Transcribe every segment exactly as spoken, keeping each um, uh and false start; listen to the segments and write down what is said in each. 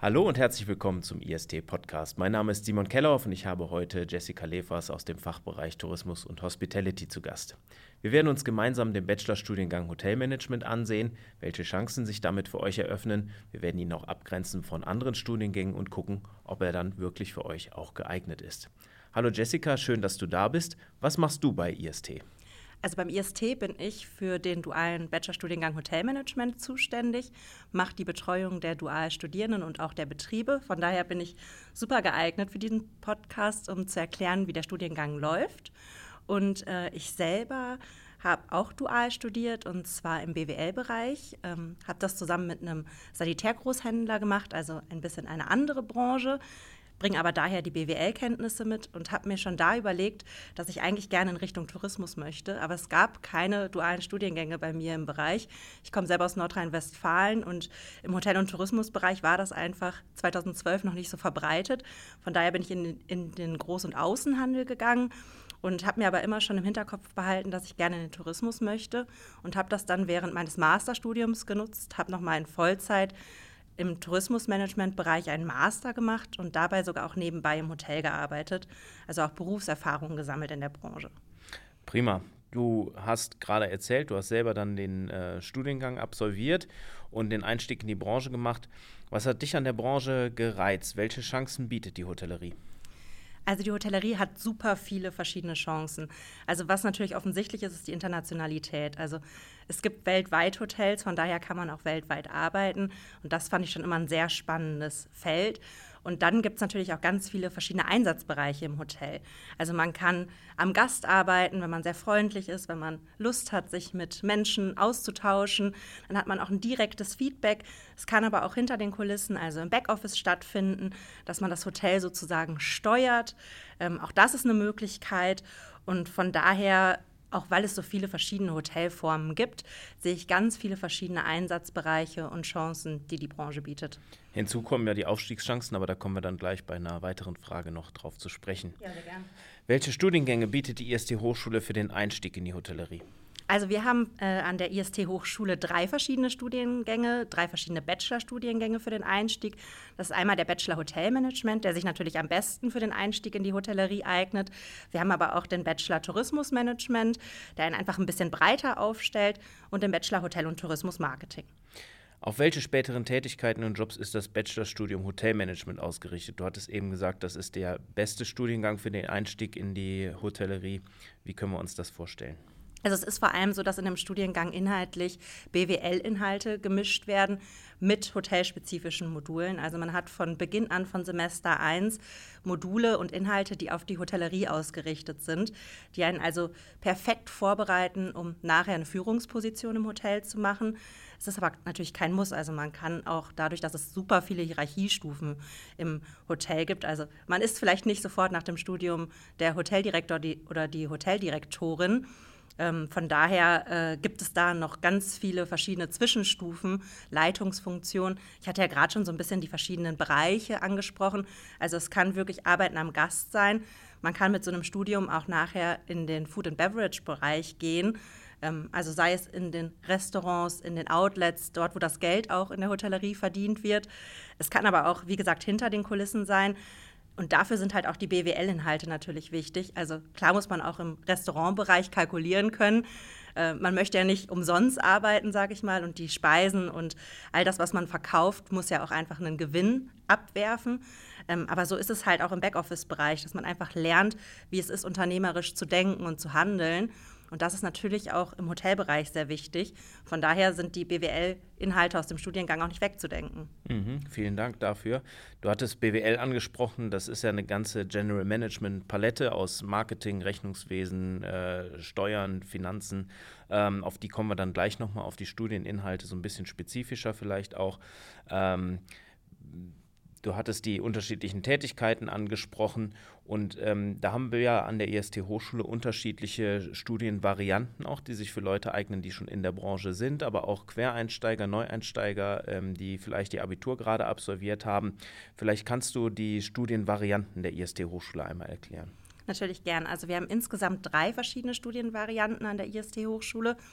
Hallo und herzlich willkommen zum I S T-Podcast. Mein Name ist Simon Kellerhoff und ich habe heute Jessica Lefers aus dem Fachbereich Tourismus und Hospitality zu Gast. Wir werden uns gemeinsam den Bachelorstudiengang Hotelmanagement ansehen, welche Chancen sich damit für euch eröffnen. Wir werden ihn auch abgrenzen von anderen Studiengängen und gucken, ob er dann wirklich für euch auch geeignet ist. Hallo Jessica, schön, dass du da bist. Was machst du bei I S T? Also beim I S T bin ich für den dualen Bachelorstudiengang Hotelmanagement zuständig, mache die Betreuung der Dualstudierenden und auch der Betriebe. Von daher bin ich super geeignet für diesen Podcast, um zu erklären, wie der Studiengang läuft. Und äh, ich selber habe auch dual studiert, und zwar im B W L-Bereich. Ähm, habe das zusammen mit einem Sanitärgroßhändler gemacht, also ein bisschen eine andere Branche. Bringe aber daher die B W L-Kenntnisse mit und habe mir schon da überlegt, dass ich eigentlich gerne in Richtung Tourismus möchte. Aber es gab keine dualen Studiengänge bei mir im Bereich. Ich komme selber aus Nordrhein-Westfalen und im Hotel- und Tourismusbereich war das einfach zweitausendzwölf noch nicht so verbreitet. Von daher bin ich in, in den Groß- und Außenhandel gegangen und habe mir aber immer schon im Hinterkopf behalten, dass ich gerne in den Tourismus möchte und habe das dann während meines Masterstudiums genutzt, habe nochmal in Vollzeit im Tourismusmanagement-Bereich einen Master gemacht und dabei sogar auch nebenbei im Hotel gearbeitet, also auch Berufserfahrung gesammelt in der Branche. Prima. Du hast gerade erzählt, du hast selber dann den äh, Studiengang absolviert und den Einstieg in die Branche gemacht. Was hat dich an der Branche gereizt? Welche Chancen bietet die Hotellerie? Also die Hotellerie hat super viele verschiedene Chancen. Also was natürlich offensichtlich ist, ist die Internationalität. Also es gibt weltweit Hotels, von daher kann man auch weltweit arbeiten. Und das fand ich schon immer ein sehr spannendes Feld. Und dann gibt es natürlich auch ganz viele verschiedene Einsatzbereiche im Hotel. Also man kann am Gast arbeiten, wenn man sehr freundlich ist, wenn man Lust hat, sich mit Menschen auszutauschen. Dann hat man auch ein direktes Feedback. Es kann aber auch hinter den Kulissen, also im Backoffice stattfinden, dass man das Hotel sozusagen steuert. Ähm, auch das ist eine Möglichkeit. Und von daher, auch weil es so viele verschiedene Hotelformen gibt, sehe ich ganz viele verschiedene Einsatzbereiche und Chancen, die die Branche bietet. Hinzu kommen ja die Aufstiegschancen, aber da kommen wir dann gleich bei einer weiteren Frage noch drauf zu sprechen. Ja, sehr gern. Welche Studiengänge bietet die I S T-Hochschule für den Einstieg in die Hotellerie? Also wir haben äh, an der I S T-Hochschule drei verschiedene Studiengänge, drei verschiedene Bachelor-Studiengänge für den Einstieg. Das ist einmal der Bachelor Hotelmanagement, der sich natürlich am besten für den Einstieg in die Hotellerie eignet. Wir haben aber auch den Bachelor Tourismusmanagement, der ihn einfach ein bisschen breiter aufstellt, und den Bachelor Hotel- und Tourismusmarketing. Auf welche späteren Tätigkeiten und Jobs ist das Bachelorstudium Hotelmanagement ausgerichtet? Du hattest eben gesagt, das ist der beste Studiengang für den Einstieg in die Hotellerie. Wie können wir uns das vorstellen? Also es ist vor allem so, dass in dem Studiengang inhaltlich B W L-Inhalte gemischt werden mit hotelspezifischen Modulen. Also man hat von Beginn an von Semester eins Module und Inhalte, die auf die Hotellerie ausgerichtet sind, die einen also perfekt vorbereiten, um nachher eine Führungsposition im Hotel zu machen. Es ist aber natürlich kein Muss. Also man kann auch dadurch, dass es super viele Hierarchiestufen im Hotel gibt, also man ist vielleicht nicht sofort nach dem Studium der Hoteldirektor die, oder die Hoteldirektorin. Ähm, von daher äh, gibt es da noch ganz viele verschiedene Zwischenstufen, Leitungsfunktionen. Ich hatte ja gerade schon so ein bisschen die verschiedenen Bereiche angesprochen. Also es kann wirklich Arbeiten am Gast sein. Man kann mit so einem Studium auch nachher in den Food-and-Beverage-Bereich gehen. Ähm, also sei es in den Restaurants, in den Outlets, dort, wo das Geld auch in der Hotellerie verdient wird. Es kann aber auch, wie gesagt, hinter den Kulissen sein. Und dafür sind halt auch die B W L-Inhalte natürlich wichtig. Also klar muss man auch im Restaurantbereich kalkulieren können. Äh, man möchte ja nicht umsonst arbeiten, sage ich mal. Und die Speisen und all das, was man verkauft, muss ja auch einfach einen Gewinn abwerfen. Ähm, aber so ist es halt auch im Backoffice-Bereich, dass man einfach lernt, wie es ist, unternehmerisch zu denken und zu handeln. Und das ist natürlich auch im Hotelbereich sehr wichtig. Von daher sind die B W L-Inhalte aus dem Studiengang auch nicht wegzudenken. Mhm, vielen Dank dafür. Du hattest B W L angesprochen. Das ist ja eine ganze General Management-Palette aus Marketing, Rechnungswesen, äh, Steuern, Finanzen. Ähm, auf die kommen wir dann gleich nochmal, auf die Studieninhalte so ein bisschen spezifischer vielleicht auch. Ähm, Du hattest die unterschiedlichen Tätigkeiten angesprochen und ähm, da haben wir ja an der I S T-Hochschule unterschiedliche Studienvarianten auch, die sich für Leute eignen, die schon in der Branche sind, aber auch Quereinsteiger, Neueinsteiger, ähm, die vielleicht die Abitur gerade absolviert haben. Vielleicht kannst du die Studienvarianten der I S T-Hochschule einmal erklären. Natürlich gern. Also wir haben insgesamt drei verschiedene Studienvarianten an der I S T-Hochschule.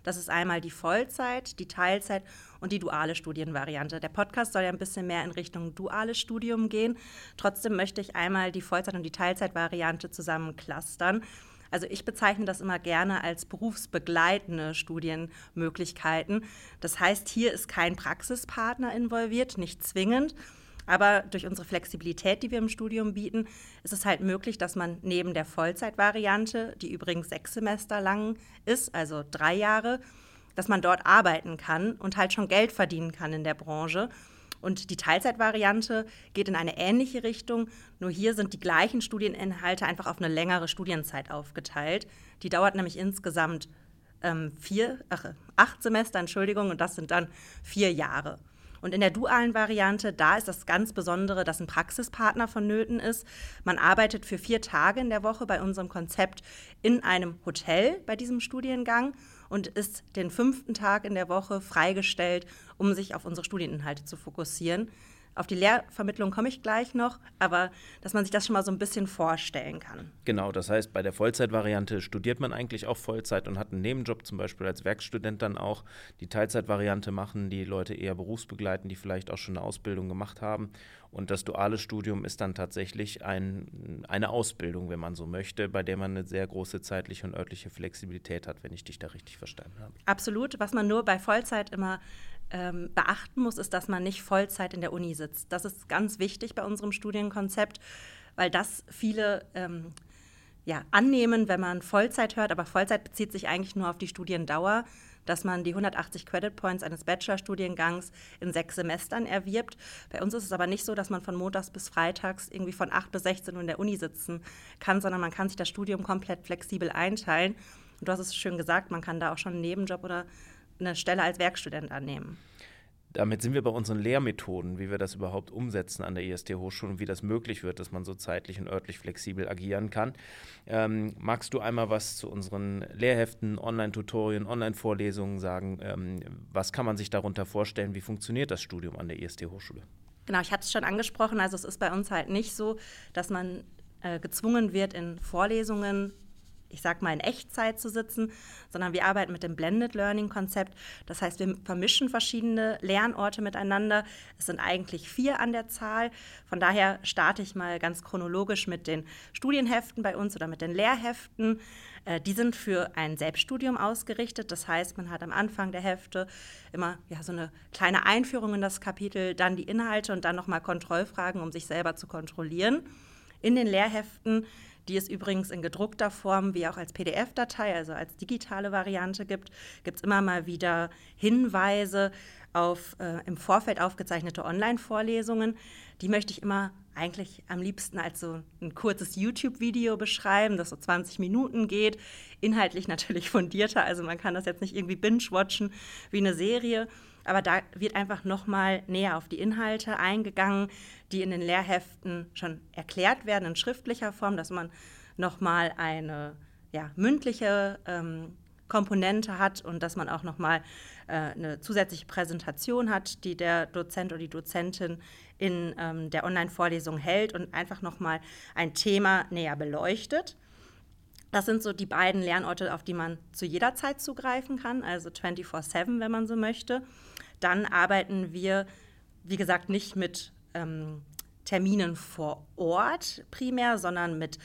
Das ist einmal die Vollzeit, die Teilzeit und die duale Studienvariante. Der Podcast soll ja ein bisschen mehr in Richtung duales Studium gehen. Trotzdem möchte ich einmal die Vollzeit- und die Teilzeitvariante zusammen clustern. Also ich bezeichne das immer gerne als berufsbegleitende Studienmöglichkeiten. Das heißt, hier ist kein Praxispartner involviert, nicht zwingend. Aber durch unsere Flexibilität, die wir im Studium bieten, ist es halt möglich, dass man neben der Vollzeitvariante, die übrigens sechs Semester lang ist, also drei Jahre, dass man dort arbeiten kann und halt schon Geld verdienen kann in der Branche. Und die Teilzeitvariante geht in eine ähnliche Richtung, nur hier sind die gleichen Studieninhalte einfach auf eine längere Studienzeit aufgeteilt. Die dauert nämlich insgesamt ähm, vier, ach, acht Semester, Entschuldigung, und das sind dann vier Jahre. Und in der dualen Variante, da ist das ganz Besondere, dass ein Praxispartner vonnöten ist. Man arbeitet für vier Tage in der Woche bei unserem Konzept in einem Hotel bei diesem Studiengang und ist den fünften Tag in der Woche freigestellt, um sich auf unsere Studieninhalte zu fokussieren. Auf die Lehrvermittlung komme ich gleich noch, aber dass man sich das schon mal so ein bisschen vorstellen kann. Genau, das heißt, bei der Vollzeitvariante studiert man eigentlich auch Vollzeit und hat einen Nebenjob, zum Beispiel als Werkstudent dann auch. Die Teilzeitvariante machen die Leute eher berufsbegleitend, die vielleicht auch schon eine Ausbildung gemacht haben. Und das duale Studium ist dann tatsächlich ein, eine Ausbildung, wenn man so möchte, bei der man eine sehr große zeitliche und örtliche Flexibilität hat, wenn ich dich da richtig verstanden habe. Absolut. Was man nur bei Vollzeit immer ähm, beachten muss, ist, dass man nicht Vollzeit in der Uni sitzt. Das ist ganz wichtig bei unserem Studienkonzept, weil das viele ähm, ja, annehmen, wenn man Vollzeit hört. Aber Vollzeit bezieht sich eigentlich nur auf die Studiendauer, dass man die hundertachtzig Credit Points eines Bachelorstudiengangs in sechs Semestern erwirbt. Bei uns ist es aber nicht so, dass man von montags bis freitags irgendwie von acht bis sechzehn Uhr in der Uni sitzen kann, sondern man kann sich das Studium komplett flexibel einteilen. Und du hast es schön gesagt, man kann da auch schon einen Nebenjob oder eine Stelle als Werkstudent annehmen. Damit sind wir bei unseren Lehrmethoden, wie wir das überhaupt umsetzen an der I S T-Hochschule und wie das möglich wird, dass man so zeitlich und örtlich flexibel agieren kann. Ähm, magst du einmal was zu unseren Lehrheften, Online-Tutorien, Online-Vorlesungen sagen? Ähm, was kann man sich darunter vorstellen? Wie funktioniert das Studium an der I S T-Hochschule? Genau, ich hatte es schon angesprochen. Also es ist bei uns halt nicht so, dass man äh, gezwungen wird, in Vorlesungen ich sag mal, in Echtzeit zu sitzen, sondern wir arbeiten mit dem Blended Learning-Konzept. Das heißt, wir vermischen verschiedene Lernorte miteinander. Es sind eigentlich vier an der Zahl. Von daher starte ich mal ganz chronologisch mit den Studienheften bei uns oder mit den Lehrheften. Äh, die sind für ein Selbststudium ausgerichtet. Das heißt, man hat am Anfang der Hefte immer ja, so eine kleine Einführung in das Kapitel, dann die Inhalte und dann nochmal Kontrollfragen, um sich selber zu kontrollieren. In den Lehrheften, die es übrigens in gedruckter Form wie auch als P D F-Datei, also als digitale Variante gibt, gibt es immer mal wieder Hinweise auf äh, im Vorfeld aufgezeichnete Online-Vorlesungen. Die möchte ich immer eigentlich am liebsten als so ein kurzes YouTube-Video beschreiben, das so zwanzig Minuten geht, inhaltlich natürlich fundierter, also man kann das jetzt nicht irgendwie binge-watchen wie eine Serie, aber da wird einfach nochmal näher auf die Inhalte eingegangen, die in den Lehrheften schon erklärt werden in schriftlicher Form, dass man nochmal eine ja, mündliche ähm, Komponente hat und dass man auch nochmal äh, eine zusätzliche Präsentation hat, die der Dozent oder die Dozentin in ähm, der Online-Vorlesung hält und einfach nochmal ein Thema näher beleuchtet. Das sind so die beiden Lernorte, auf die man zu jeder Zeit zugreifen kann, also vierundzwanzig sieben, wenn man so möchte. Dann arbeiten wir, wie gesagt, nicht mit ähm, Terminen vor Ort primär, sondern mit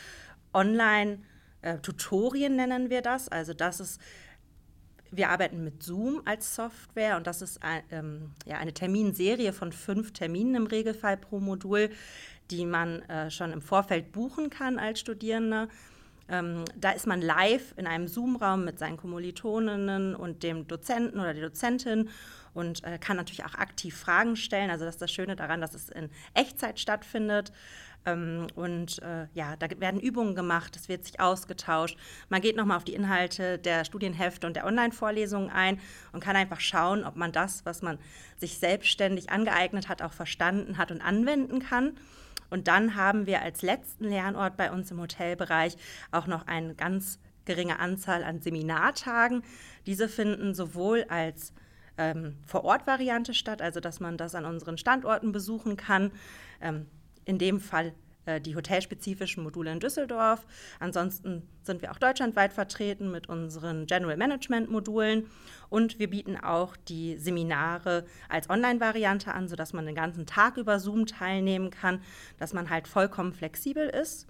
Online-Tutorien nennen wir das. Also das ist, wir arbeiten mit Zoom als Software und das ist ein, ähm, ja, eine Terminserie von fünf Terminen im Regelfall pro Modul, die man äh, schon im Vorfeld buchen kann als Studierender. Ähm, da ist man live in einem Zoom-Raum mit seinen Kommilitoninnen und dem Dozenten oder der Dozentin und äh, kann natürlich auch aktiv Fragen stellen. Also das ist das Schöne daran, dass es in Echtzeit stattfindet. Ähm, und äh, ja, da werden Übungen gemacht, es wird sich ausgetauscht. Man geht nochmal auf die Inhalte der Studienhefte und der Online-Vorlesungen ein und kann einfach schauen, ob man das, was man sich selbstständig angeeignet hat, auch verstanden hat und anwenden kann. Und dann haben wir als letzten Lernort bei uns im Hotelbereich auch noch eine ganz geringe Anzahl an Seminartagen. Diese finden sowohl als ähm, Vor-Ort-Variante statt, also dass man das an unseren Standorten besuchen kann. Ähm, in dem Fall die hotelspezifischen Module in Düsseldorf. Ansonsten sind wir auch deutschlandweit vertreten mit unseren General Management Modulen und wir bieten auch die Seminare als Online-Variante an, sodass man den ganzen Tag über Zoom teilnehmen kann, dass man halt vollkommen flexibel ist.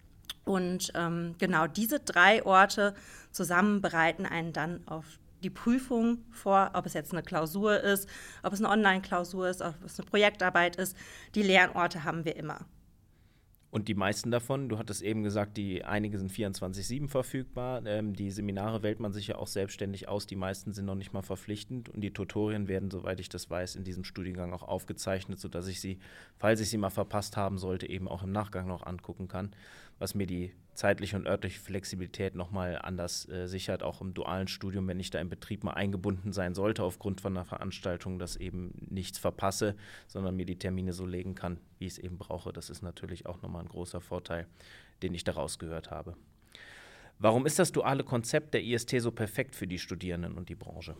Und ähm, genau diese drei Orte zusammen bereiten einen dann auf die Prüfung vor, ob es jetzt eine Klausur ist, ob es eine Online-Klausur ist, ob es eine Projektarbeit ist. Die Lernorte haben wir immer. Und die meisten davon, du hattest eben gesagt, die einige sind vierundzwanzig sieben verfügbar. Ähm, die Seminare wählt man sich ja auch selbstständig aus. Die meisten sind noch nicht mal verpflichtend. Und die Tutorien werden, soweit ich das weiß, in diesem Studiengang auch aufgezeichnet, sodass ich sie, falls ich sie mal verpasst haben sollte, eben auch im Nachgang noch angucken kann, was mir die zeitliche und örtliche Flexibilität nochmal anders äh, sichert, auch im dualen Studium, wenn ich da im Betrieb mal eingebunden sein sollte, aufgrund von einer Veranstaltung, dass eben nichts verpasse, sondern mir die Termine so legen kann, wie ich es eben brauche. Das ist natürlich auch nochmal ein großer Vorteil, den ich daraus gehört habe. Warum ist das duale Konzept der I S T so perfekt für die Studierenden und die Branche?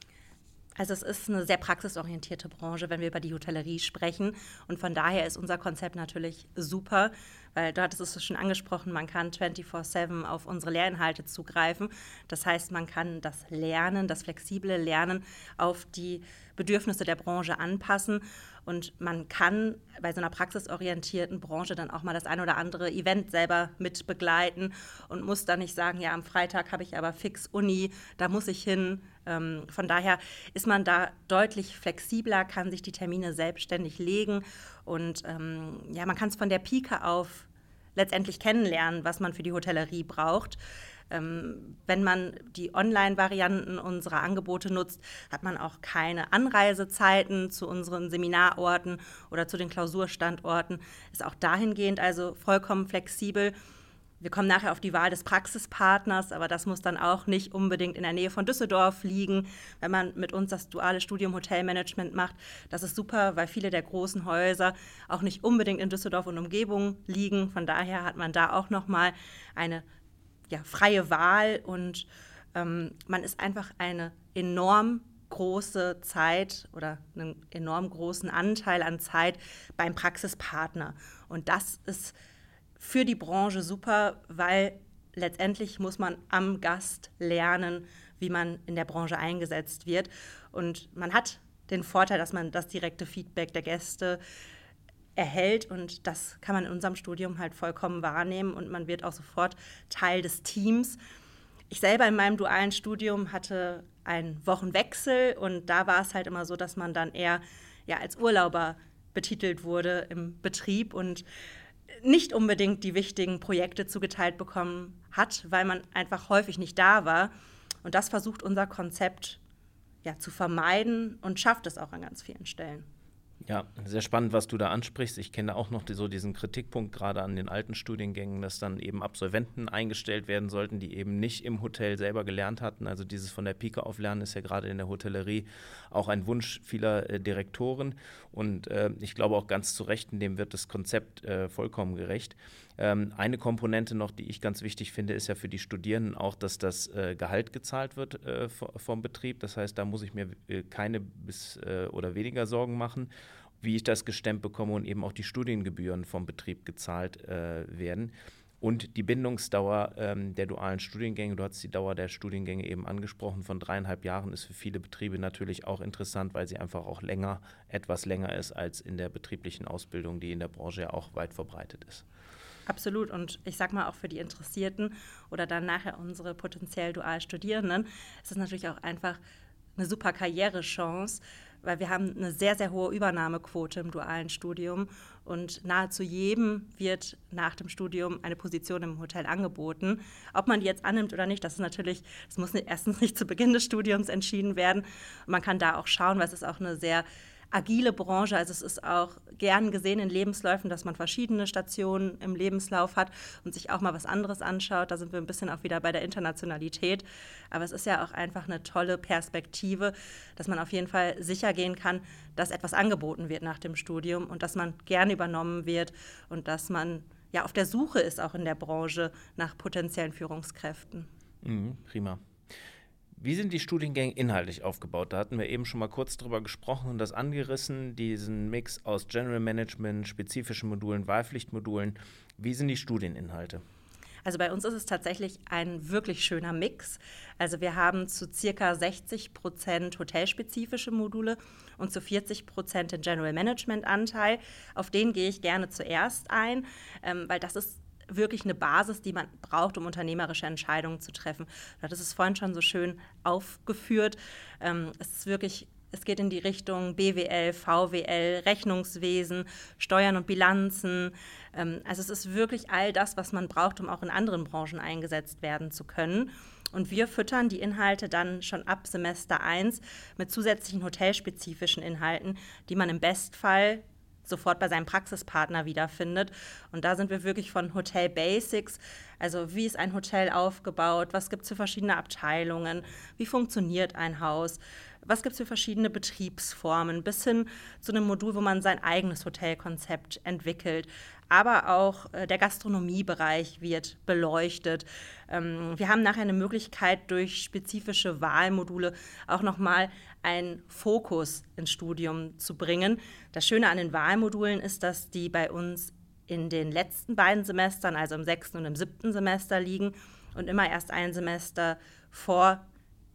Also es ist eine sehr praxisorientierte Branche, wenn wir über die Hotellerie sprechen. Und von daher ist unser Konzept natürlich super, weil du hattest es schon angesprochen, man kann vierundzwanzig sieben auf unsere Lehrinhalte zugreifen. Das heißt, man kann das Lernen, das flexible Lernen auf die Bedürfnisse der Branche anpassen. Und man kann bei so einer praxisorientierten Branche dann auch mal das ein oder andere Event selber mit begleiten und muss dann nicht sagen, ja, am Freitag habe ich aber fix Uni, da muss ich hin. Ähm, von daher ist man da deutlich flexibler, kann sich die Termine selbstständig legen und ähm, ja, man kann es von der Pike auf letztendlich kennenlernen, was man für die Hotellerie braucht. Ähm, wenn man die Online-Varianten unserer Angebote nutzt, hat man auch keine Anreisezeiten zu unseren Seminarorten oder zu den Klausurstandorten. Ist auch dahingehend also vollkommen flexibel. Wir kommen nachher auf die Wahl des Praxispartners, aber das muss dann auch nicht unbedingt in der Nähe von Düsseldorf liegen, wenn man mit uns das duale Studium Hotelmanagement macht. Das ist super, weil viele der großen Häuser auch nicht unbedingt in Düsseldorf und Umgebung liegen. Von daher hat man da auch nochmal eine ja, freie Wahl und ähm, man ist einfach eine enorm große Zeit oder einen enorm großen Anteil an Zeit beim Praxispartner. Und das ist für die Branche super, weil letztendlich muss man am Gast lernen, wie man in der Branche eingesetzt wird. Und man hat den Vorteil, dass man das direkte Feedback der Gäste erhält und das kann man in unserem Studium halt vollkommen wahrnehmen und man wird auch sofort Teil des Teams. Ich selber in meinem dualen Studium hatte einen Wochenwechsel und da war es halt immer so, dass man dann eher ja, als Urlauber betitelt wurde im Betrieb und nicht unbedingt die wichtigen Projekte zugeteilt bekommen hat, weil man einfach häufig nicht da war. Und das versucht unser Konzept ja, zu vermeiden und schafft es auch an ganz vielen Stellen. Ja, sehr spannend, was du da ansprichst. Ich kenne auch noch die, so diesen Kritikpunkt gerade an den alten Studiengängen, dass dann eben Absolventen eingestellt werden sollten, die eben nicht im Hotel selber gelernt hatten. Also dieses von der Pike auf Lernen ist ja gerade in der Hotellerie auch ein Wunsch vieler äh, Direktoren. Und äh, ich glaube auch ganz zu Recht, dem wird das Konzept äh, vollkommen gerecht. Ähm, eine Komponente noch, die ich ganz wichtig finde, ist ja für die Studierenden auch, dass das äh, Gehalt gezahlt wird äh, vom Betrieb. Das heißt, da muss ich mir äh, keine bis äh, oder weniger Sorgen machen, wie ich das gestemmt bekomme und eben auch die Studiengebühren vom Betrieb gezahlt äh, werden. Und die Bindungsdauer ähm, der dualen Studiengänge, du hast die Dauer der Studiengänge eben angesprochen, von dreieinhalb Jahren ist für viele Betriebe natürlich auch interessant, weil sie einfach auch länger, etwas länger ist als in der betrieblichen Ausbildung, die in der Branche ja auch weit verbreitet ist. Absolut. Und ich sag mal auch für die Interessierten oder dann nachher unsere potenziell dual Studierenden ist es natürlich auch einfach eine super Karrierechance, weil wir haben eine sehr, sehr hohe Übernahmequote im dualen Studium und nahezu jedem wird nach dem Studium eine Position im Hotel angeboten. Ob man die jetzt annimmt oder nicht, das ist natürlich, das muss erstens nicht zu Beginn des Studiums entschieden werden. Und man kann da auch schauen, weil es ist auch eine sehr agile Branche, also es ist auch gern gesehen in Lebensläufen, dass man verschiedene Stationen im Lebenslauf hat und sich auch mal was anderes anschaut. Da sind wir ein bisschen auch wieder bei der Internationalität. Aber es ist ja auch einfach eine tolle Perspektive, dass man auf jeden Fall sicher gehen kann, dass etwas angeboten wird nach dem Studium und dass man gern übernommen wird und dass man ja auf der Suche ist auch in der Branche nach potenziellen Führungskräften. Mhm, prima. Wie sind die Studiengänge inhaltlich aufgebaut? Da hatten wir eben schon mal kurz drüber gesprochen und das angerissen, diesen Mix aus General Management, spezifischen Modulen, Wahlpflichtmodulen. Wie sind die Studieninhalte? Also bei uns ist es tatsächlich ein wirklich schöner Mix. Also wir haben zu circa sechzig Prozent hotelspezifische Module und zu vierzig Prozent den General Management Anteil. Auf den gehe ich gerne zuerst ein, ähm, weil das ist wirklich eine Basis, die man braucht, um unternehmerische Entscheidungen zu treffen. Das ist vorhin schon so schön aufgeführt. Ähm, es ist wirklich Es geht in die Richtung B W L, V W L, Rechnungswesen, Steuern und Bilanzen. Also es ist wirklich all das, was man braucht, um auch in anderen Branchen eingesetzt werden zu können. Und wir füttern die Inhalte dann schon ab Semester eins mit zusätzlichen hotelspezifischen Inhalten, die man im Bestfall sofort bei seinem Praxispartner wiederfindet. Und da sind wir wirklich von Hotel Basics, also wie ist ein Hotel aufgebaut, was gibt es für verschiedene Abteilungen, wie funktioniert ein Haus, was gibt es für verschiedene Betriebsformen, bis hin zu einem Modul, wo man sein eigenes Hotelkonzept entwickelt. Aber auch äh, der Gastronomiebereich wird beleuchtet. Ähm, wir haben nachher eine Möglichkeit, durch spezifische Wahlmodule auch nochmal einen Fokus ins Studium zu bringen. Das Schöne an den Wahlmodulen ist, dass die bei uns in den letzten beiden Semestern, also im sechsten und im siebten Semester liegen und immer erst ein Semester vor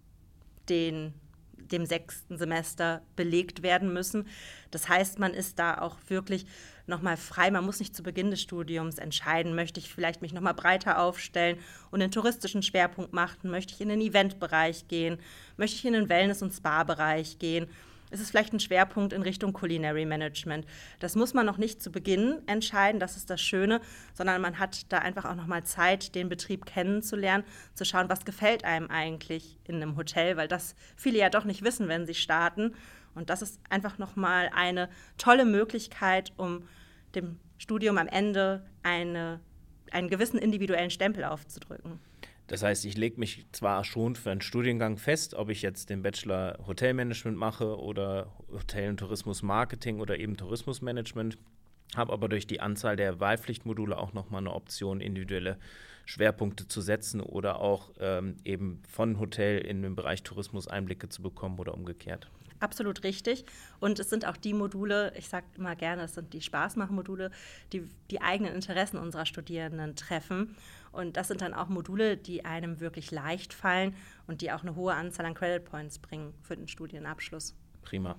den dem sechsten Semester belegt werden müssen. Das heißt, man ist da auch wirklich nochmal frei. Man muss nicht zu Beginn des Studiums entscheiden, möchte ich vielleicht mich nochmal breiter aufstellen und einen touristischen Schwerpunkt machen, möchte ich in den Eventbereich gehen, möchte ich in den Wellness- und Spa-Bereich gehen. Es ist vielleicht ein Schwerpunkt in Richtung Culinary Management. Das muss man noch nicht zu Beginn entscheiden, das ist das Schöne, sondern man hat da einfach auch noch mal Zeit, den Betrieb kennenzulernen, zu schauen, was gefällt einem eigentlich in einem Hotel, weil das viele ja doch nicht wissen, wenn sie starten. Und das ist einfach noch mal eine tolle Möglichkeit, um dem Studium am Ende eine, einen gewissen individuellen Stempel aufzudrücken. Das heißt, ich lege mich zwar schon für einen Studiengang fest, ob ich jetzt den Bachelor Hotelmanagement mache oder Hotel- und Tourismusmarketing oder eben Tourismusmanagement, habe aber durch die Anzahl der Wahlpflichtmodule auch nochmal eine Option, individuelle Schwerpunkte zu setzen oder auch ähm, eben von Hotel in den Bereich Tourismus Einblicke zu bekommen oder umgekehrt. Absolut richtig. Und es sind auch die Module, ich sage immer gerne, es sind die Spaßmach-Module, die die eigenen Interessen unserer Studierenden treffen. Und das sind dann auch Module, die einem wirklich leicht fallen und die auch eine hohe Anzahl an Credit Points bringen für den Studienabschluss. Prima.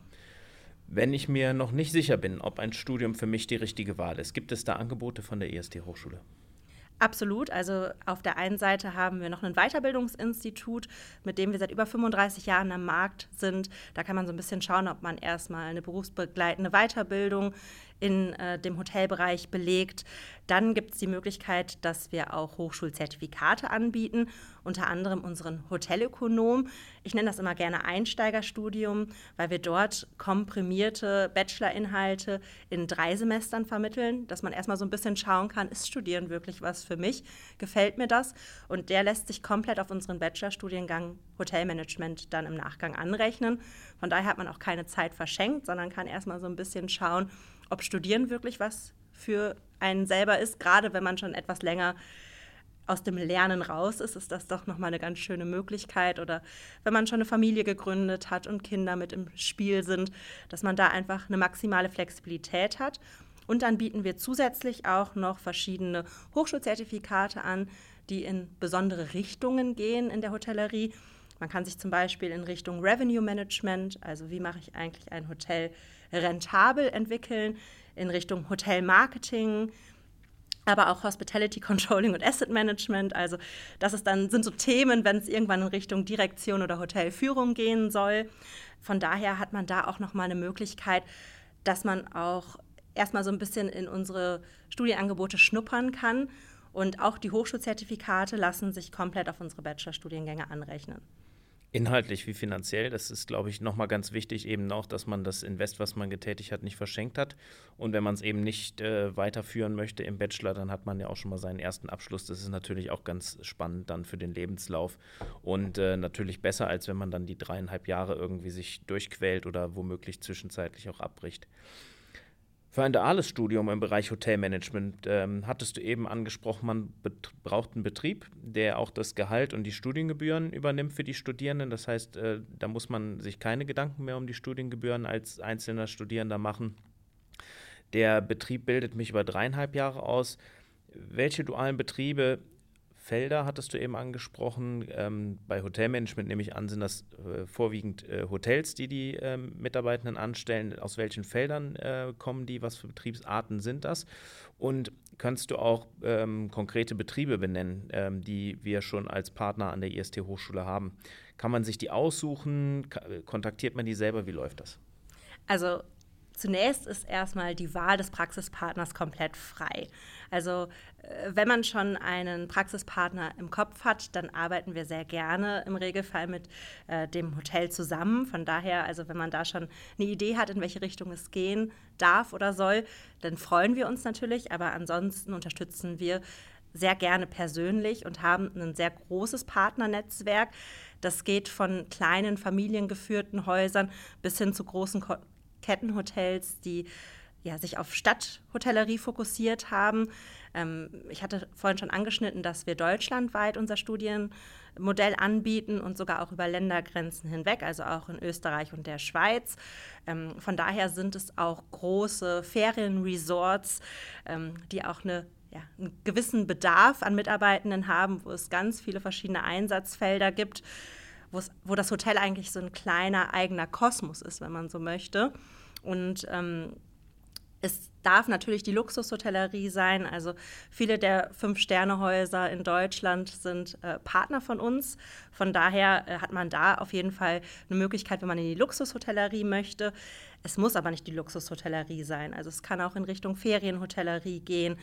Wenn ich mir noch nicht sicher bin, ob ein Studium für mich die richtige Wahl ist, gibt es da Angebote von der E S D-Hochschule? Absolut. Also auf der einen Seite haben wir noch ein Weiterbildungsinstitut, mit dem wir seit über fünfunddreißig Jahren am Markt sind. Da kann man so ein bisschen schauen, ob man erstmal eine berufsbegleitende Weiterbildung in äh, dem Hotelbereich belegt. Dann gibt es die Möglichkeit, dass wir auch Hochschulzertifikate anbieten, unter anderem unseren Hotelökonom. Ich nenne das immer gerne Einsteigerstudium, weil wir dort komprimierte Bachelorinhalte in drei Semestern vermitteln, dass man erstmal so ein bisschen schauen kann, ist Studieren wirklich was für mich? Gefällt mir das? Und der lässt sich komplett auf unseren Bachelorstudiengang Hotelmanagement dann im Nachgang anrechnen. Von daher hat man auch keine Zeit verschenkt, sondern kann erstmal so ein bisschen schauen, ob Studieren wirklich was für einen selber ist. Gerade wenn man schon etwas länger aus dem Lernen raus ist, ist das doch nochmal eine ganz schöne Möglichkeit. Oder wenn man schon eine Familie gegründet hat und Kinder mit im Spiel sind, dass man da einfach eine maximale Flexibilität hat. Und dann bieten wir zusätzlich auch noch verschiedene Hochschulzertifikate an, die in besondere Richtungen gehen in der Hotellerie. Man kann sich zum Beispiel in Richtung Revenue Management, also wie mache ich eigentlich ein Hotel rentabel entwickeln, in Richtung Hotel Marketing, aber auch Hospitality Controlling und Asset Management. Also das ist dann, sind so Themen, wenn es irgendwann in Richtung Direktion oder Hotelführung gehen soll. Von daher hat man da auch nochmal eine Möglichkeit, dass man auch erstmal so ein bisschen in unsere Studienangebote schnuppern kann. Und auch die Hochschulzertifikate lassen sich komplett auf unsere Bachelorstudiengänge anrechnen. Inhaltlich wie finanziell, das ist, glaube ich, nochmal ganz wichtig, eben auch, dass man das Invest, was man getätigt hat, nicht verschenkt hat. Und wenn man es eben nicht äh, weiterführen möchte im Bachelor, dann hat man ja auch schon mal seinen ersten Abschluss. Das ist natürlich auch ganz spannend dann für den Lebenslauf und äh, natürlich besser, als wenn man dann die dreieinhalb Jahre irgendwie sich durchquält oder womöglich zwischenzeitlich auch abbricht. Für ein duales Studium im Bereich Hotelmanagement ähm, hattest du eben angesprochen, man bet- braucht einen Betrieb, der auch das Gehalt und die Studiengebühren übernimmt für die Studierenden. Das heißt, äh, da muss man sich keine Gedanken mehr um die Studiengebühren als einzelner Studierender machen. Der Betrieb bildet mich über dreieinhalb Jahre aus. Welche dualen Betriebe, Felder hattest du eben angesprochen? Ähm, bei Hotelmanagement nehme ich an, sind das äh, vorwiegend äh, Hotels, die die ähm, Mitarbeitenden anstellen. Aus welchen Feldern äh, kommen die? Was für Betriebsarten sind das? Und kannst du auch ähm, konkrete Betriebe benennen, ähm, die wir schon als Partner an der I S T-Hochschule haben? Kann man sich die aussuchen? Ka- kontaktiert man die selber? Wie läuft das? Also zunächst ist erstmal die Wahl des Praxispartners komplett frei. Also äh, wenn man schon einen Praxispartner im Kopf hat, dann arbeiten wir sehr gerne im Regelfall mit äh, dem Hotel zusammen. Von daher, also wenn man da schon eine Idee hat, in welche Richtung es gehen darf oder soll, dann freuen wir uns natürlich. Aber ansonsten unterstützen wir sehr gerne persönlich und haben ein sehr großes Partnernetzwerk. Das geht von kleinen familiengeführten Häusern bis hin zu großen Ko- Kettenhotels, die ja, sich auf Stadthotellerie fokussiert haben. Ähm, ich hatte vorhin schon angeschnitten, dass wir deutschlandweit unser Studienmodell anbieten und sogar auch über Ländergrenzen hinweg, also auch in Österreich und der Schweiz. Ähm, von daher sind es auch große Ferienresorts, ähm, die auch eine ja, einen gewissen Bedarf an Mitarbeitenden haben, wo es ganz viele verschiedene Einsatzfelder gibt, wo das Hotel eigentlich so ein kleiner eigener Kosmos ist, wenn man so möchte. Und ähm, es darf natürlich die Luxushotellerie sein. Also viele der Fünf-Sterne-Häuser in Deutschland sind äh, Partner von uns. Von daher äh, hat man da auf jeden Fall eine Möglichkeit, wenn man in die Luxushotellerie möchte. Es muss aber nicht die Luxushotellerie sein. Also es kann auch in Richtung Ferienhotellerie gehen.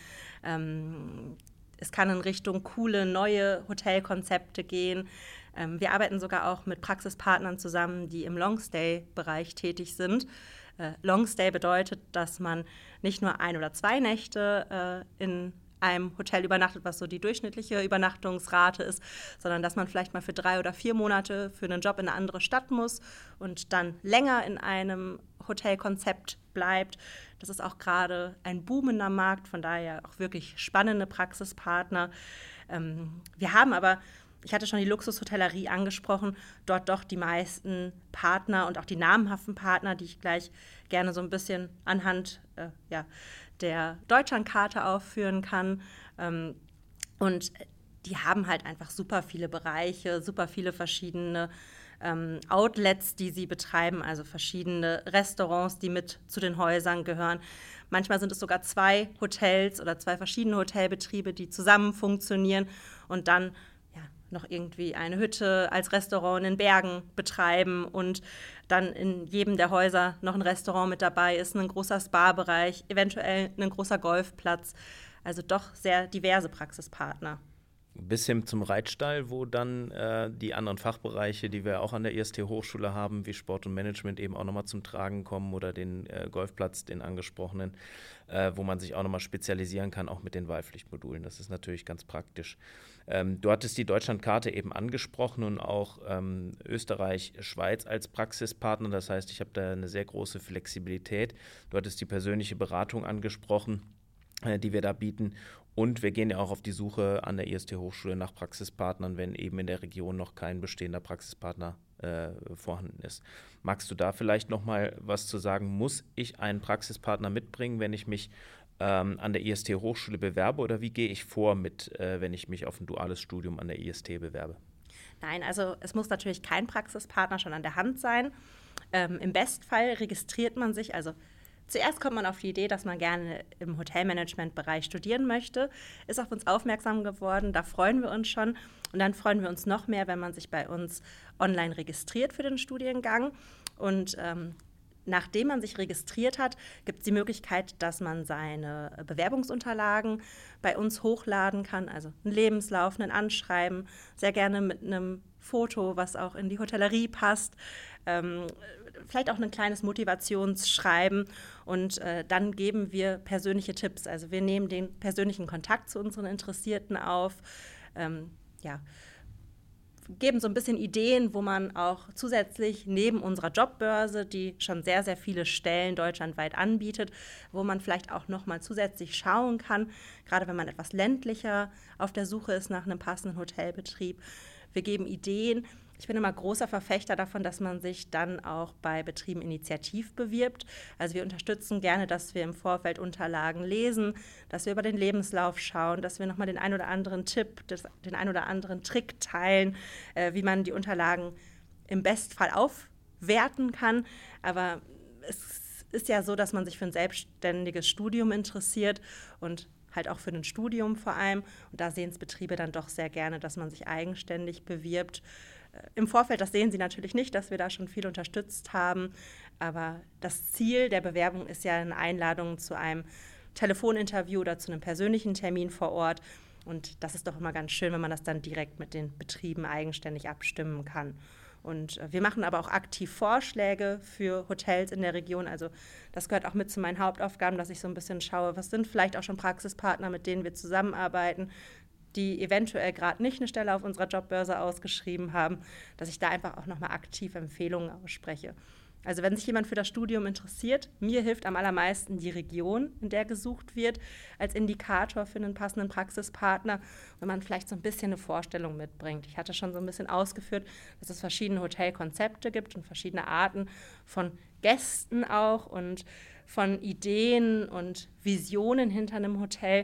Ähm, es kann in Richtung coole, neue Hotelkonzepte gehen. Ähm, wir arbeiten sogar auch mit Praxispartnern zusammen, die im Longstay-Bereich tätig sind. Äh, Longstay bedeutet, dass man nicht nur ein oder zwei Nächte äh, in einem Hotel übernachtet, was so die durchschnittliche Übernachtungsrate ist, sondern dass man vielleicht mal für drei oder vier Monate für einen Job in eine andere Stadt muss und dann länger in einem Hotelkonzept bleibt. Das ist auch gerade ein boomender Markt, von daher auch wirklich spannende Praxispartner. Ähm, wir haben aber, ich hatte schon die Luxushotellerie angesprochen, dort doch die meisten Partner und auch die namhaften Partner, die ich gleich gerne so ein bisschen anhand äh, ja, der Deutschlandkarte aufführen kann. Ähm, und die haben halt einfach super viele Bereiche, super viele verschiedene ähm, Outlets, die sie betreiben, also verschiedene Restaurants, die mit zu den Häusern gehören. Manchmal sind es sogar zwei Hotels oder zwei verschiedene Hotelbetriebe, die zusammen funktionieren und dann ja, noch irgendwie eine Hütte als Restaurant in den Bergen betreiben und dann in jedem der Häuser noch ein Restaurant mit dabei ist, ein großer Spa-Bereich, eventuell ein großer Golfplatz. Also doch sehr diverse Praxispartner. Bis hin zum Reitstall, wo dann äh, die anderen Fachbereiche, die wir auch an der I S T-Hochschule haben, wie Sport und Management, eben auch nochmal zum Tragen kommen oder den äh, Golfplatz, den angesprochenen, äh, wo man sich auch nochmal spezialisieren kann, auch mit den Wahlpflichtmodulen. Das ist natürlich ganz praktisch. Ähm, du hattest die Deutschlandkarte eben angesprochen und auch ähm, Österreich, Schweiz als Praxispartner. Das heißt, ich habe da eine sehr große Flexibilität. Du hattest die persönliche Beratung angesprochen, äh, die wir da bieten. Und wir gehen ja auch auf die Suche an der I S T-Hochschule nach Praxispartnern, wenn eben in der Region noch kein bestehender Praxispartner äh, vorhanden ist. Magst du da vielleicht noch mal was zu sagen? Muss ich einen Praxispartner mitbringen, wenn ich mich ähm, an der I S T-Hochschule bewerbe? Oder wie gehe ich vor, mit, äh, wenn ich mich auf ein duales Studium an der I S T bewerbe? Nein, also es muss natürlich kein Praxispartner schon an der Hand sein. Ähm, im Bestfall registriert man sich, also zuerst kommt man auf die Idee, dass man gerne im Hotelmanagement-Bereich studieren möchte, ist auf uns aufmerksam geworden, da freuen wir uns schon. Und dann freuen wir uns noch mehr, wenn man sich bei uns online registriert für den Studiengang. Und ähm, nachdem man sich registriert hat, gibt es die Möglichkeit, dass man seine Bewerbungsunterlagen bei uns hochladen kann, also einen Lebenslauf, ein Anschreiben, sehr gerne mit einem Foto, was auch in die Hotellerie passt. Ähm, vielleicht auch ein kleines Motivationsschreiben und äh, dann geben wir persönliche Tipps. Also wir nehmen den persönlichen Kontakt zu unseren Interessierten auf. Ähm, ja. geben so ein bisschen Ideen, wo man auch zusätzlich neben unserer Jobbörse, die schon sehr, sehr viele Stellen deutschlandweit anbietet, wo man vielleicht auch noch mal zusätzlich schauen kann, gerade wenn man etwas ländlicher auf der Suche ist nach einem passenden Hotelbetrieb. Wir geben Ideen. Ich bin immer großer Verfechter davon, dass man sich dann auch bei Betrieben initiativ bewirbt. Also wir unterstützen gerne, dass wir im Vorfeld Unterlagen lesen, dass wir über den Lebenslauf schauen, dass wir nochmal den ein oder anderen Tipp, das, den ein oder anderen Trick teilen, äh, wie man die Unterlagen im Bestfall aufwerten kann. Aber es ist ja so, dass man sich für ein selbstständiges Studium interessiert und halt auch für ein Studium vor allem. Und da sehen es Betriebe dann doch sehr gerne, dass man sich eigenständig bewirbt. Im Vorfeld, das sehen Sie natürlich nicht, dass wir da schon viel unterstützt haben, aber das Ziel der Bewerbung ist ja eine Einladung zu einem Telefoninterview oder zu einem persönlichen Termin vor Ort und das ist doch immer ganz schön, wenn man das dann direkt mit den Betrieben eigenständig abstimmen kann. Und wir machen aber auch aktiv Vorschläge für Hotels in der Region, also das gehört auch mit zu meinen Hauptaufgaben, dass ich so ein bisschen schaue, was sind vielleicht auch schon Praxispartner, mit denen wir zusammenarbeiten, die eventuell gerade nicht eine Stelle auf unserer Jobbörse ausgeschrieben haben, dass ich da einfach auch nochmal aktiv Empfehlungen ausspreche. Also wenn sich jemand für das Studium interessiert, mir hilft am allermeisten die Region, in der gesucht wird, als Indikator für einen passenden Praxispartner, wenn man vielleicht so ein bisschen eine Vorstellung mitbringt. Ich hatte schon so ein bisschen ausgeführt, dass es verschiedene Hotelkonzepte gibt und verschiedene Arten von Gästen auch und von Ideen und Visionen hinter einem Hotel.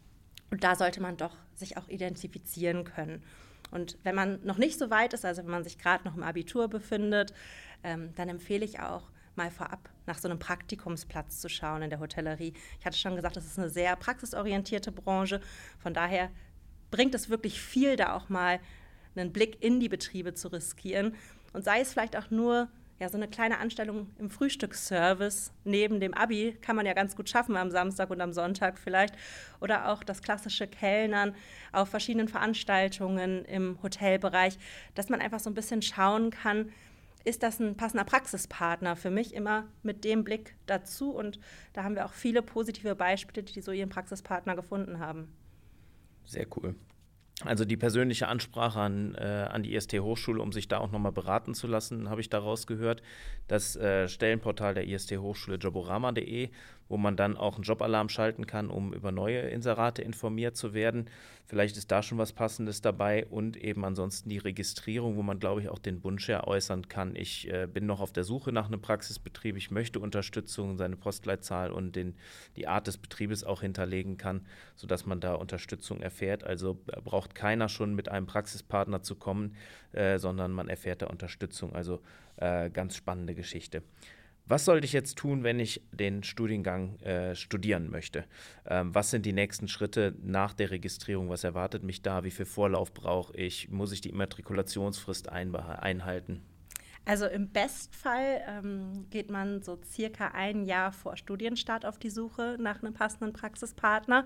Und da sollte man doch sich auch identifizieren können. Und wenn man noch nicht so weit ist, also wenn man sich gerade noch im Abitur befindet, ähm, dann empfehle ich auch, mal vorab nach so einem Praktikumsplatz zu schauen in der Hotellerie. Ich hatte schon gesagt, das ist eine sehr praxisorientierte Branche. Von daher bringt es wirklich viel, da auch mal einen Blick in die Betriebe zu riskieren. Und sei es vielleicht auch nur ja, so eine kleine Anstellung im Frühstücksservice neben dem Abi kann man ja ganz gut schaffen am Samstag und am Sonntag vielleicht. Oder auch das klassische Kellnern auf verschiedenen Veranstaltungen im Hotelbereich, dass man einfach so ein bisschen schauen kann, ist das ein passender Praxispartner für mich, immer mit dem Blick dazu. Und da haben wir auch viele positive Beispiele, die so ihren Praxispartner gefunden haben. Sehr cool. Also die persönliche Ansprache an, äh, an die I S T-Hochschule, um sich da auch nochmal beraten zu lassen, habe ich daraus gehört. Das äh, Stellenportal der I S T-Hochschule joborama punkt de, wo man dann auch einen Jobalarm schalten kann, um über neue Inserate informiert zu werden. Vielleicht ist da schon was Passendes dabei und eben ansonsten die Registrierung, wo man, glaube ich, auch den Wunsch ja äußern kann, ich äh, bin noch auf der Suche nach einem Praxisbetrieb, ich möchte Unterstützung, seine Postleitzahl und den, die Art des Betriebes auch hinterlegen kann, sodass man da Unterstützung erfährt. Also braucht keiner schon mit einem Praxispartner zu kommen, äh, sondern man erfährt da Unterstützung. Also äh, ganz spannende Geschichte. Was sollte ich jetzt tun, wenn ich den Studiengang äh, studieren möchte? Ähm, was sind die nächsten Schritte nach der Registrierung? Was erwartet mich da? Wie viel Vorlauf brauche ich? Muss ich die Immatrikulationsfrist einbe- einhalten? Also im Bestfall ähm, geht man so circa ein Jahr vor Studienstart auf die Suche nach einem passenden Praxispartner.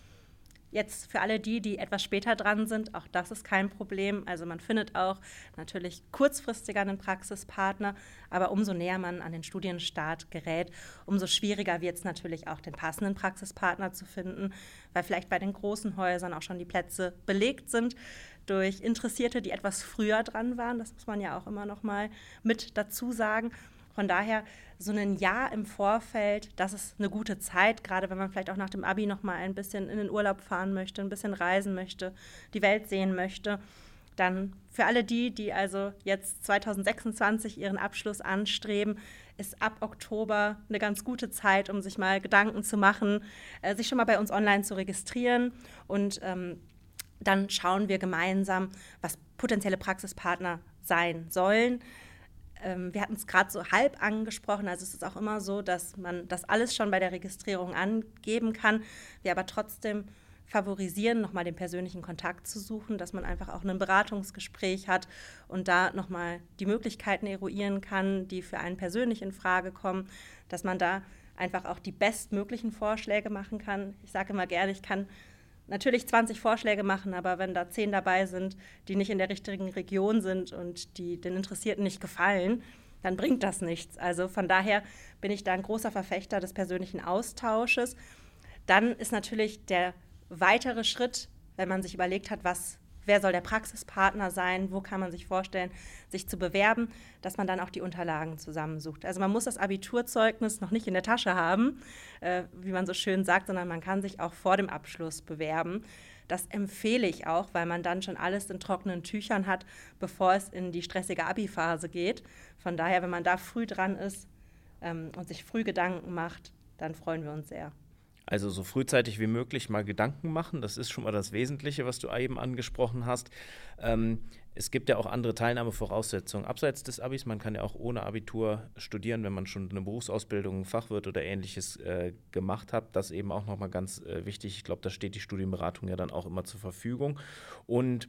Jetzt für alle die, die etwas später dran sind, auch das ist kein Problem. Also man findet auch natürlich kurzfristiger einen Praxispartner, aber umso näher man an den Studienstart gerät, umso schwieriger wird es natürlich auch, den passenden Praxispartner zu finden, weil vielleicht bei den großen Häusern auch schon die Plätze belegt sind durch Interessierte, die etwas früher dran waren. Das muss man ja auch immer noch mal mit dazu sagen. Von daher so ein Jahr im Vorfeld, das ist eine gute Zeit, gerade wenn man vielleicht auch nach dem Abi noch mal ein bisschen in den Urlaub fahren möchte, ein bisschen reisen möchte, die Welt sehen möchte. Dann für alle die, die also jetzt zwanzig sechsundzwanzig ihren Abschluss anstreben, ist ab Oktober eine ganz gute Zeit, um sich mal Gedanken zu machen, äh, sich schon mal bei uns online zu registrieren und ähm, dann schauen wir gemeinsam, was potenzielle Praxispartner sein sollen. Wir hatten es gerade so halb angesprochen, also es ist auch immer so, dass man das alles schon bei der Registrierung angeben kann, wir aber trotzdem favorisieren, nochmal den persönlichen Kontakt zu suchen, dass man einfach auch ein Beratungsgespräch hat und da nochmal die Möglichkeiten eruieren kann, die für einen persönlich in Frage kommen, dass man da einfach auch die bestmöglichen Vorschläge machen kann. Ich sage immer gerne, ich kann natürlich zwanzig Vorschläge machen, aber wenn da zehn dabei sind, die nicht in der richtigen Region sind und die den Interessierten nicht gefallen, dann bringt das nichts. Also von daher bin ich da ein großer Verfechter des persönlichen Austausches. Dann ist natürlich der weitere Schritt, wenn man sich überlegt hat, was wer soll der Praxispartner sein, wo kann man sich vorstellen, sich zu bewerben, dass man dann auch die Unterlagen zusammensucht. Also man muss das Abiturzeugnis noch nicht in der Tasche haben, äh, wie man so schön sagt, sondern man kann sich auch vor dem Abschluss bewerben. Das empfehle ich auch, weil man dann schon alles in trockenen Tüchern hat, bevor es in die stressige Abi-Phase geht. Von daher, wenn man da früh dran ist ähm, und sich früh Gedanken macht, dann freuen wir uns sehr. Also so frühzeitig wie möglich mal Gedanken machen, das ist schon mal das Wesentliche, was du eben angesprochen hast. Ähm, es gibt ja auch andere Teilnahmevoraussetzungen abseits des Abis. Man kann ja auch ohne Abitur studieren, wenn man schon eine Berufsausbildung, Fachwirt oder Ähnliches äh, gemacht hat. Das eben auch nochmal ganz äh, wichtig. Ich glaube, da steht die Studienberatung ja dann auch immer zur Verfügung. Und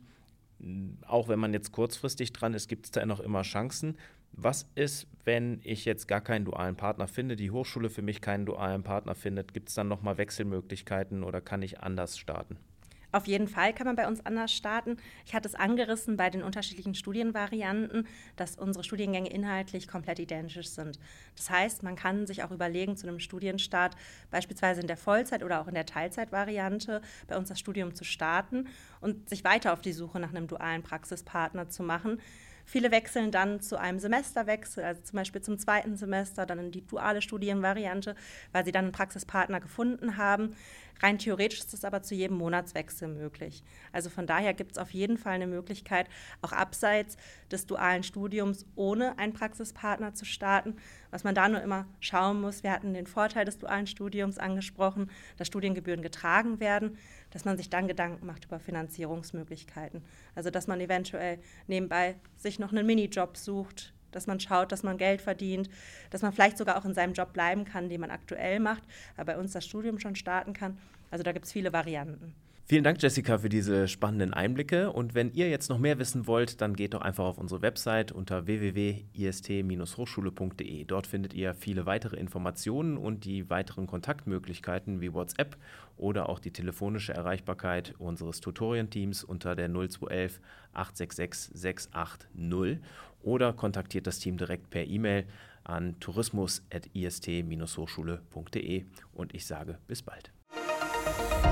auch wenn man jetzt kurzfristig dran ist, gibt es da noch immer Chancen. Was ist, wenn ich jetzt gar keinen dualen Partner finde, die Hochschule für mich keinen dualen Partner findet? Gibt es dann nochmal Wechselmöglichkeiten oder kann ich anders starten? Auf jeden Fall kann man bei uns anders starten. Ich hatte es angerissen bei den unterschiedlichen Studienvarianten, dass unsere Studiengänge inhaltlich komplett identisch sind. Das heißt, man kann sich auch überlegen, zu einem Studienstart beispielsweise in der Vollzeit- oder auch in der Teilzeitvariante bei uns das Studium zu starten und sich weiter auf die Suche nach einem dualen Praxispartner zu machen. Viele wechseln dann zu einem Semesterwechsel, also zum Beispiel zum zweiten Semester, dann in die duale Studienvariante, weil sie dann einen Praxispartner gefunden haben. Rein theoretisch ist es aber zu jedem Monatswechsel möglich. Also von daher gibt es auf jeden Fall eine Möglichkeit, auch abseits des dualen Studiums ohne einen Praxispartner zu starten. Was man da nur immer schauen muss, wir hatten den Vorteil des dualen Studiums angesprochen, dass Studiengebühren getragen werden, dass man sich dann Gedanken macht über Finanzierungsmöglichkeiten. Also dass man eventuell nebenbei sich noch einen Minijob sucht, dass man schaut, dass man Geld verdient, dass man vielleicht sogar auch in seinem Job bleiben kann, den man aktuell macht, aber bei uns das Studium schon starten kann. Also da gibt es viele Varianten. Vielen Dank, Jessica, für diese spannenden Einblicke. Und wenn ihr jetzt noch mehr wissen wollt, dann geht doch einfach auf unsere Website unter w w w punkt i s t Bindestrich hochschule punkt d e. Dort findet ihr viele weitere Informationen und die weiteren Kontaktmöglichkeiten wie WhatsApp oder auch die telefonische Erreichbarkeit unseres Tutorienteams unter der null zwei eins eins acht sechs sechs sechs acht null oder kontaktiert das Team direkt per E-Mail an tourismus at i s t Bindestrich hochschule punkt d e und ich sage bis bald.